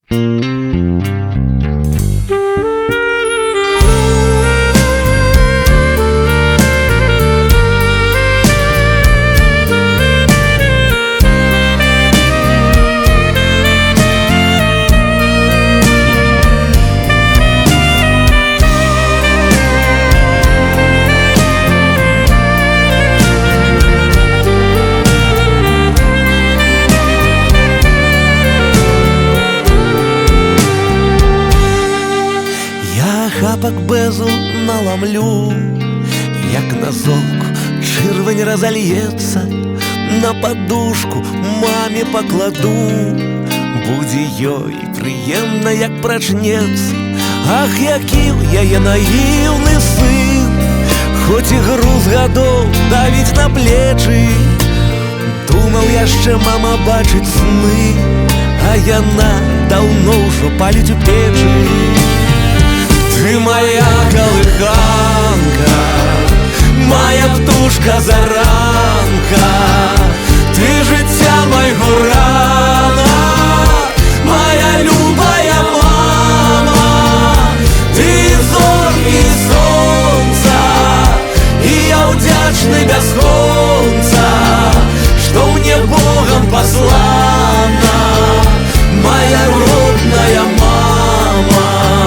Хапак безу наламлю, як на золку чырвань разольецца, на падушку маме пакладу. Будзе ёй прыемна, як прачнецца. Ах, які ў яе наіўны сын, хоць і груз гадоў давіць на плечы. Думаў яшчэ мама бачыць сны, а яна даўно ўжо паліць у печы. Ты моя колыханка, моя птушка-заранка, ты жыцця майго рана, моя любая мама. Ты зоркі сонца, і я ўдзячны бясконца, што мне Богом послана моя родная мама.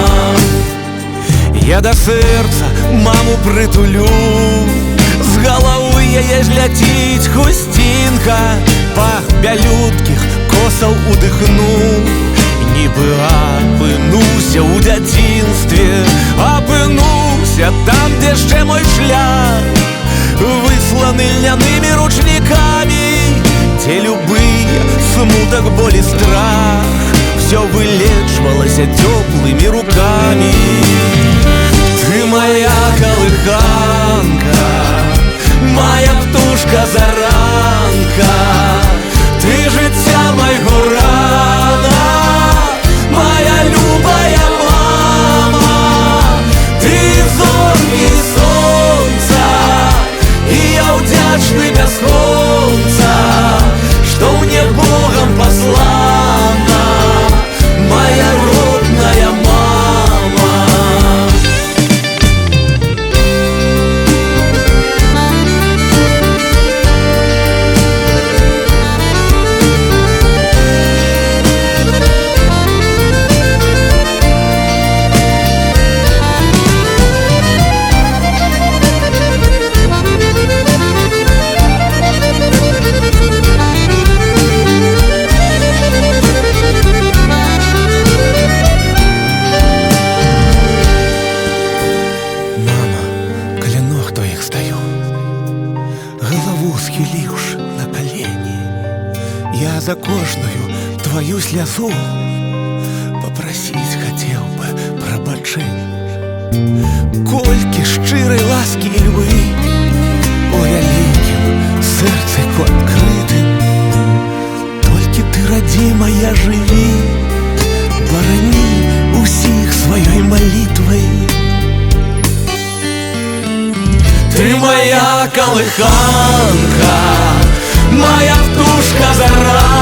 Я да сэрца маму прытулю, з галавы яе зляціць хусцінка, пах бялюткіх косаў удыхну. Нібы апынуўся ў дзяцінстве, апынуўся там, дзе яшчэ мой шлях, высланы льнянымі ручнікамі, дзе любыя смутак, боль і страх всё вылечвалася цёплымі рукамі. Ты моя колыханка, моя птушка-заранка, ты жыцця майго рана, моя любая мама. Ты зоркі сонца, і я ўдзячны бясконца, што мне Богом послана моя родная мама. Галаву схіліўшы на калені, я за кожную твою слязу папрасіць хацеў бы прабачэння. Колькі шчырай ласкі і любві у вялікім сэрцыку адкрытым, толькі ты, радзімая, жыві, барані усіх сваёй малітвай. Ты моя колыханка, моя птушка-заранка,